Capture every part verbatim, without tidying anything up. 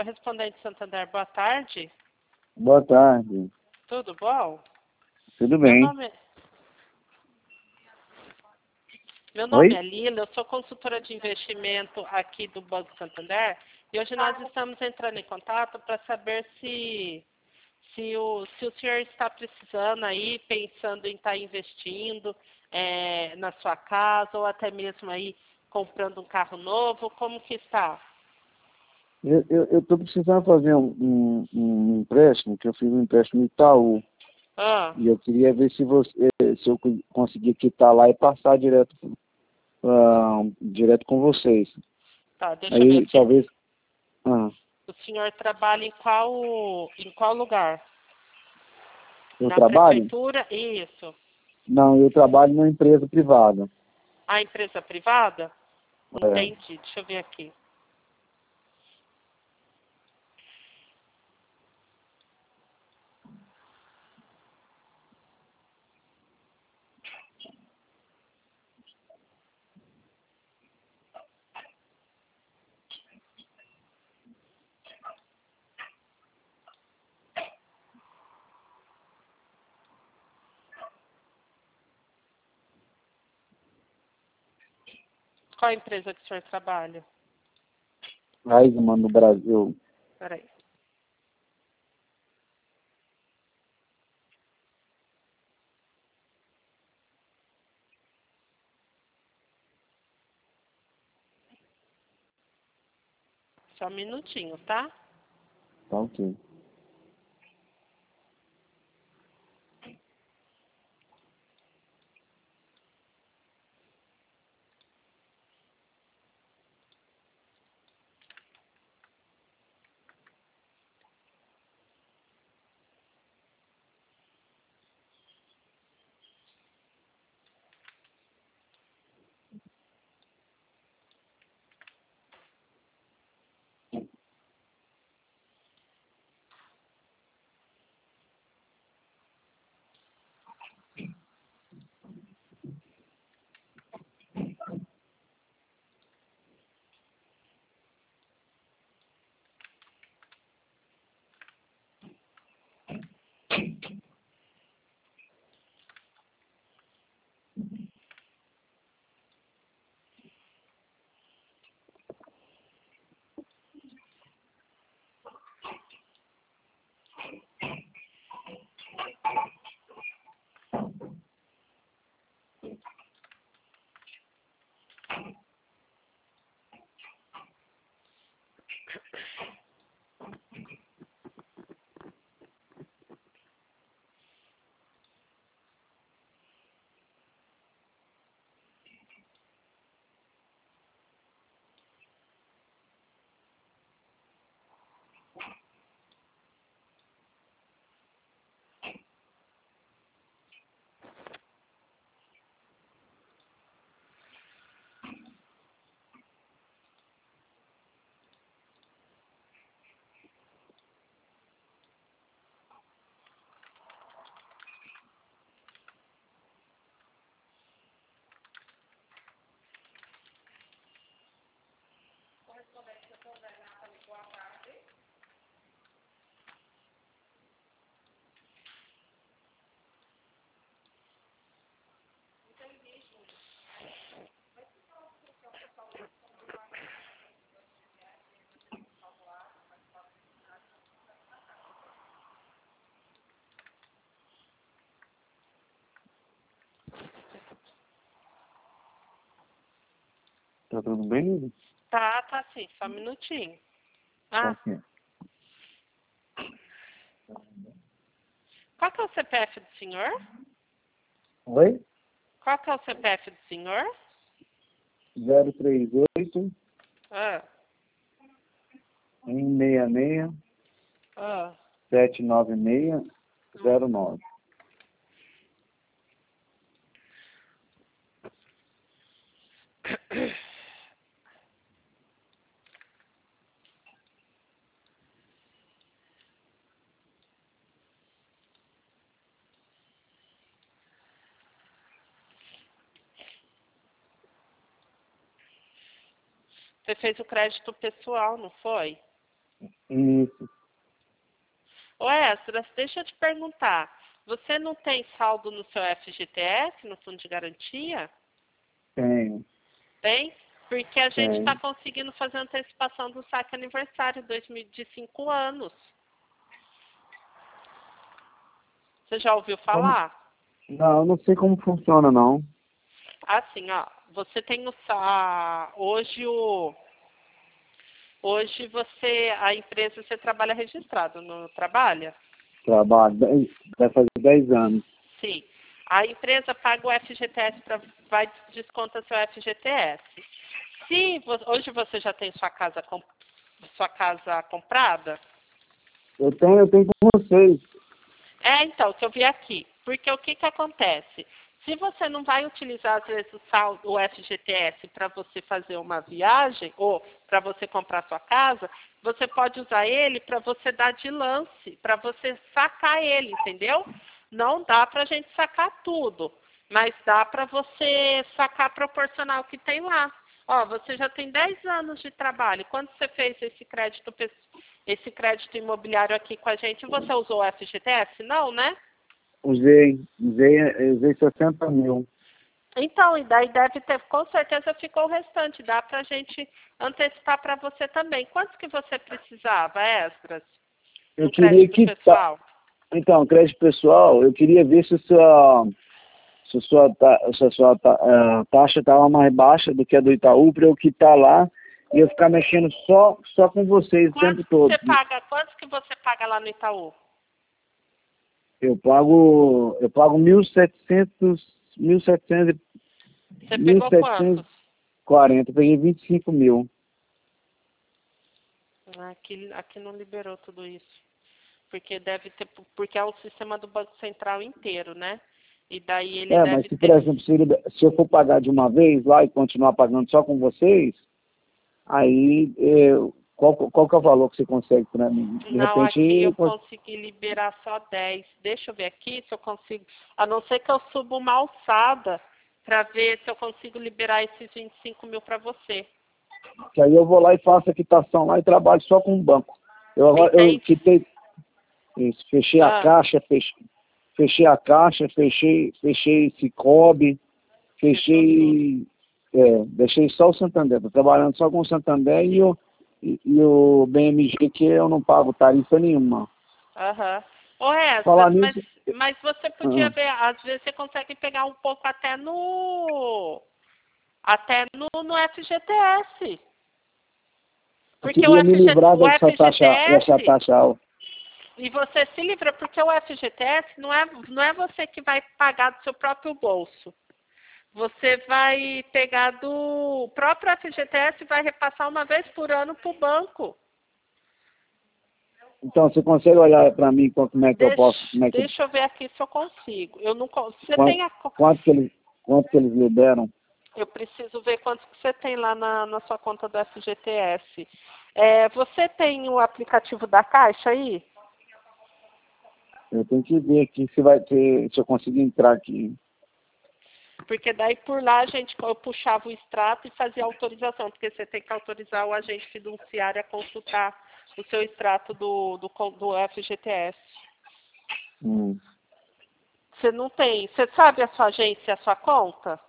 Correspondente Santander, boa tarde. Boa tarde. Tudo bom? Tudo Meu bem. nome, meu nome Oi? é Lila, eu sou consultora de investimento aqui do Banco Santander e hoje nós estamos entrando em contato para saber se, se, o, se o senhor está precisando aí, pensando em estar investindo é, na sua casa ou até mesmo aí comprando um carro novo, como que está? Eu estou precisando fazer um, um, um empréstimo, que eu fiz um empréstimo no Itaú. Ah, E eu queria ver se, você, se eu conseguir quitar lá e passar direto, ah, direto com vocês. tá, deixa eu ver Aí aqui. talvez. Ah, O senhor trabalha em qual, em qual lugar? eu Na trabalho? prefeitura? Isso. Não, eu trabalho numa empresa privada. A empresa privada? É. Entendi. Deixa eu ver aqui. Qual a empresa que o senhor trabalha? Raisman no Brasil. Peraí. Só um minutinho, tá? Tá ok. Tá tudo bem? Tá, tá sim. Só um minutinho. Tá Ah, ok. qual que é o C P F do senhor? Oi? Qual que é o C P F do senhor? zero três oito, Ah, um seis seis, ah. sete nove seis, zero nove. Você fez o crédito pessoal, não foi? Isso. Ô, Esdras, deixa eu te perguntar. Você não tem saldo no seu F G T S, no Fundo de Garantia? Tenho. Tem? Porque a gente está Tenho. conseguindo fazer antecipação do saque aniversário dois mil de cinco anos. Você já ouviu Como? falar? Não, eu não sei como funciona, não. Assim, ó, você tem o sa- hoje o hoje você a empresa você trabalha registrado, não trabalha? Trabalho, dez- vai fazer dez anos. Sim. A empresa paga o F G T S para vai desconta seu F G T S. Se vo- hoje você já tem sua casa com, sua casa comprada? Eu tenho, eu tenho com vocês. É, então, que eu vi aqui. Porque o que que acontece? Se você não vai utilizar, às vezes, o, saldo, o F G T S para você fazer uma viagem ou para você comprar sua casa, você pode usar ele para você dar de lance, para você sacar ele, entendeu? Não dá para a gente sacar tudo, mas dá para você sacar proporcional que tem lá. Ó, você já tem dez anos de trabalho. Quando você fez esse crédito, esse crédito imobiliário aqui com a gente, você usou o F G T S? Não, né? Usei, usei, usei sessenta mil. Então, e daí deve ter, com certeza ficou o restante. Dá pra gente antecipar para você também. Quantos que você precisava, Esdras? Eu No queria crédito quitar. pessoal? Então, crédito pessoal, eu queria ver se a sua, se a sua, ta- se a sua ta- eh, taxa estava mais baixa do que a do Itaú, para eu quitar lá e eu ficar mexendo só, só com vocês o Quantos tempo que todo. você paga, quantos que você paga lá no Itaú? Eu pago, eu pago mil e setecentos, mil e setecentos, Você mil pegou setecentos quantos? e quarenta, peguei vinte e cinco mil. Aqui, aqui não liberou tudo isso. Porque deve ter, porque é o sistema do Banco Central inteiro, né? E daí ele É, mas deve se, por ter. exemplo, se, ele- se eu for pagar de uma vez lá e continuar pagando só com vocês, aí eu, qual, qual que é o valor que você consegue para mim? De Não, repente, aqui eu eu cons- consegui liberar só dez. Deixa eu ver aqui se eu consigo. A não ser que eu suba uma alçada para ver se eu consigo liberar esses vinte e cinco mil para você. que aí eu vou lá e faço a quitação lá e trabalho só com o banco. Eu agora eu Entende? quitei isso, fechei a Ah, caixa, fechei, fechei a caixa, fechei, fechei Cicobi, fechou tudo. fechei, é, deixei só o Santander, tô trabalhando só com o Santander e Sim. o, e, e o B M G que eu não pago tarifa nenhuma. Aham. Ô, Esdras, Falar mas, nisso, mas você podia ah, ver, às vezes você consegue pegar um pouco até no. Até no, no F G T S. eu Porque o queria me FG, livrar o dessa taxa, dessa F G T S. taxa alta. E você se livra, porque o F G T S não é, não é você que vai pagar do seu próprio bolso. Você vai pegar do o próprio F G T S e vai repassar uma vez por ano para o banco. Então, você consegue olhar para mim como é que eu Deixa, posso, como é que, deixa eu ver aqui se eu consigo. Eu não, con- você quanto, tem a, co- quanto que eles, quanto que eles liberam? eu preciso ver quanto que você tem lá na, na sua conta do F G T S. É, você tem o aplicativo da Caixa aí? Eu tenho que ver aqui se vai ter, se eu conseguir entrar aqui. Porque daí por lá a gente eu puxava o extrato e fazia autorização, porque você tem que autorizar o agente fiduciário a consultar o seu extrato do, do, con- do F G T S. Hum. Você não tem. Você sabe a sua agência e a sua conta?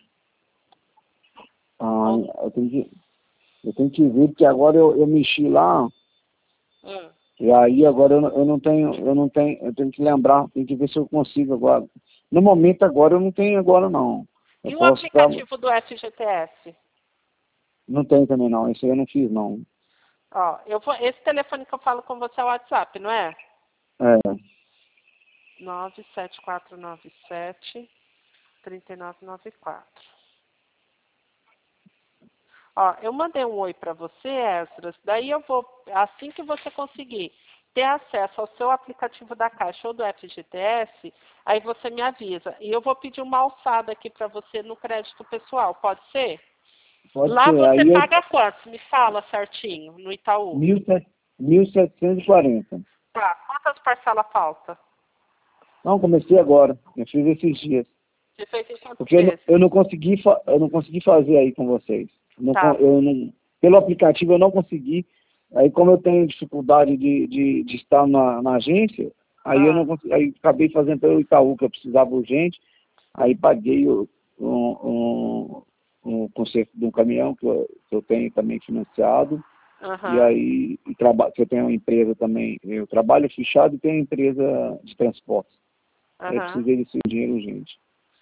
Ah, Ou- eu tenho que, eu tenho que ver, porque agora eu, eu mexi lá, Hum. e aí agora eu, não- eu não tenho, eu não tenho, eu tenho que lembrar, tenho que ver se eu consigo agora. No momento agora eu não tenho agora não. Eu E o posso estar, aplicativo do F G T S? não tenho também não, esse aí eu não fiz não. Ó, eu vou, esse telefone que eu falo com você é o WhatsApp, não é? É, nove sete quatro nove sete, três nove nove quatro. Ó, eu mandei um oi para você, Esdras. Daí eu vou, assim que você conseguir ter acesso ao seu aplicativo da Caixa ou do F G T S, aí você me avisa. E eu vou pedir uma alçada aqui para você no crédito pessoal, pode ser? pode Lá ser, você aí eu, paga quanto? Me fala certinho, no Itaú. mil setecentos e quarenta. Tá, quantas parcelas falta? Não, comecei agora, eu fiz esses dias. Você fez em quantos Porque eu não, meses? eu não consegui, fa- eu não consegui fazer aí com vocês. Não, con- Tá, eu não, pelo aplicativo eu não consegui Aí como eu tenho dificuldade de, de, de estar na, na agência, aí Ah. eu não consegui, aí acabei fazendo pelo Itaú, que eu precisava urgente, aí paguei o, um, um, um conserto de um caminhão que eu, que eu tenho também financiado, Uhum. e aí e traba, que eu tenho uma empresa também, eu trabalho fechado e tenho uma empresa de transporte. Uhum. Aí eu precisei desse dinheiro urgente.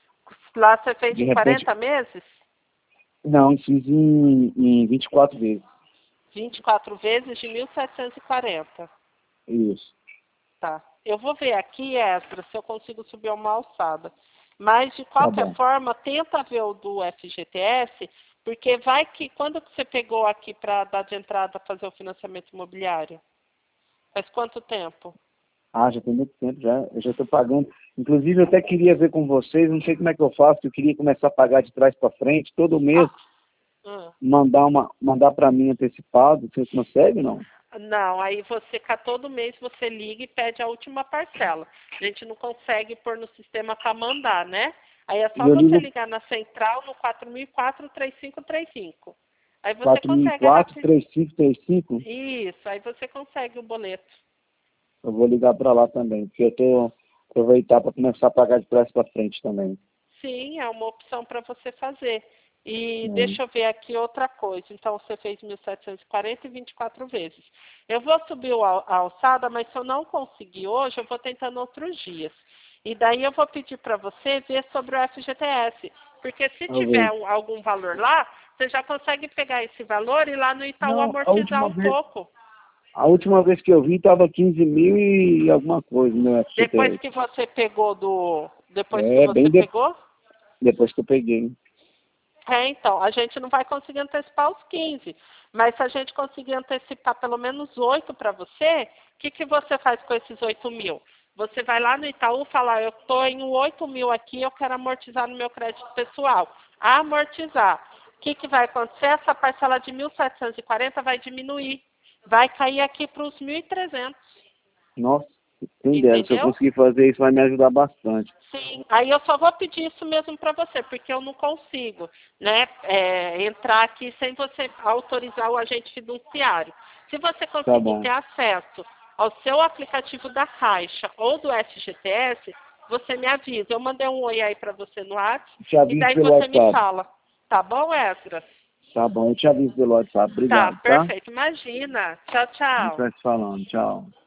Lá você fez De em repente, quarenta meses? não, fiz em, em vinte e quatro vezes. vinte e quatro vezes de mil setecentos e quarenta. Isso. Tá. Eu vou ver aqui, Ezra, se eu consigo subir uma alçada. Mas, de Tá qualquer bom. forma, tenta ver o do F G T S, porque vai que... Quando que você pegou aqui para dar de entrada fazer o financiamento imobiliário? Faz quanto tempo? Ah, já tem muito tempo já. Eu já estou pagando. Inclusive, eu até queria ver com vocês, não sei como é que eu faço, eu queria começar a pagar de trás para frente, todo mês, Hum. mandar, uma, mandar para mim antecipado. Vocês conseguem, não? Não, aí você, ca- todo mês você liga e pede a última parcela. A gente não consegue pôr no sistema para mandar, né? Aí é E só eu você ligo ligar na central no quatro mil e quatro, três cinco três cinco. Aí você quatro mil e consegue quatro, rápido. três cinco três cinco. Isso, aí você consegue o boleto. Eu vou ligar para lá também, porque eu estou aproveitar para começar a pagar de trás para frente também. Sim, é uma opção para você fazer. E Hum. deixa eu ver aqui outra coisa. Então, você fez mil setecentos e quarenta e vinte e quatro vezes. Eu vou subir o al- a alçada, mas se eu não conseguir hoje, eu vou tentando outros dias. E daí eu vou pedir para você ver sobre o F G T S. Porque se Eu tiver vejo. um- algum valor lá, você já consegue pegar esse valor e lá no Itaú Não, a amortizar última um vez, pouco. a última vez que eu vi estava quinze mil e alguma coisa no Depois F G T S. que você pegou do... Depois que É, você bem de- pegou... depois que eu peguei. É, então, a gente não vai conseguir antecipar os quinze, mas se a gente conseguir antecipar pelo menos oito para você, o que, que você faz com esses oito mil? Você vai lá no Itaú e fala, eu estou em oito mil aqui, eu quero amortizar no meu crédito pessoal. Amortizar. O que, que vai acontecer? Essa parcela de mil setecentos e quarenta vai diminuir. Vai cair aqui para os mil e trezentos. Nossa, quem dera, se eu Entendeu? conseguir fazer isso vai me ajudar bastante. Sim, aí eu só vou pedir isso mesmo para você, porque eu não consigo, né, é, entrar aqui sem você autorizar o agente fiduciário. Se você Tá conseguir bom. ter acesso ao seu aplicativo da Caixa ou do F G T S, você me avisa. Eu mandei um oi aí para você no WhatsApp Te e aviso daí pelo você me WhatsApp. fala. Tá bom, Ezra? Tá bom, eu te aviso pelo WhatsApp. Tá, Obrigado, tá? perfeito. Imagina. Tchau, A gente tchau. vai se falando. Tchau.